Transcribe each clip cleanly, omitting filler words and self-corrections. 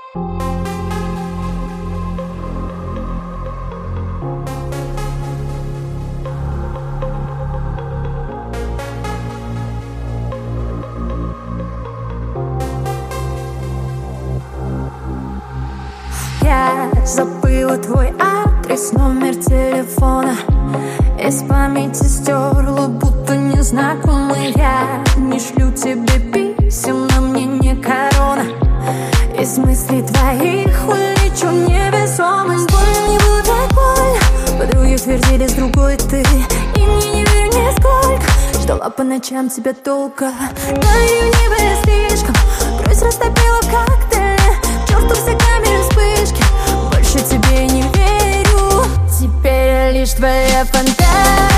Я забыла твой адрес, номер телефона. Из памяти стерла, будто незнакомый. Я не шлю тебе писем, на мне не корона. Из мыслей твоих улечу невесомость. Больно мне было так больно. Подруги твердили, с другой ты. И мне не верю нисколько. Ждала по ночам тебя долго. Говорю, не было слишком. Грусть растопила в коктейле. К черту все камеры, вспышки. Больше тебе не верю. Теперь я лишь твоя фантазия.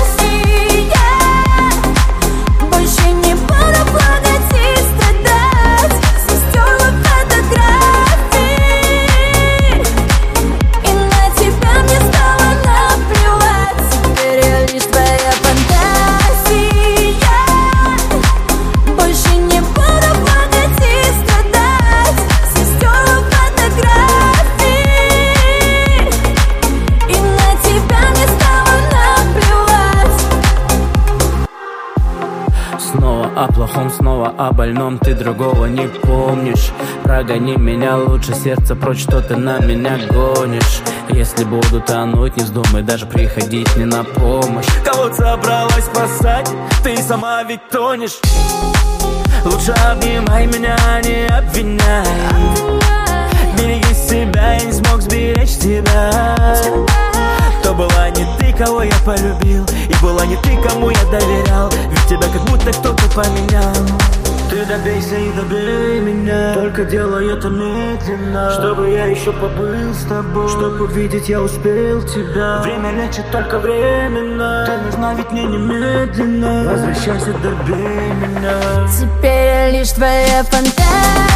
Больше не буду плакать и страдать. Все стерла фотографии. И на тебя мне стало наплевать. Теперь я лишь твоя фантазия. Больше не буду плакать и страдать. Все стерла фотографии. И на тебя мне стало наплевать. Снова о плохом, снова о больном. Ты другого не помнишь. Прогони меня лучше, сердце прочь, что ты на меня гонишь. Если буду тонуть, не вздумай даже приходить мне на помощь. Кого собралась спасать? Ты сама ведь тонешь. Лучше обнимай меня, не обвиняй. Береги себя, я не смог сберечь тебя. То была не ты, кого я полюбил, и была не ты, кому я доверял. Ведь тебя как будто кто-то поменял. Ты добейся и добей меня, только делай это медленно, чтобы я еще побыл с тобой, чтобы увидеть я успел тебя. Время лечит только временно, ты нужна ведь мне немедленно. Возвращайся, добей меня. Теперь я лишь твоя фантазия.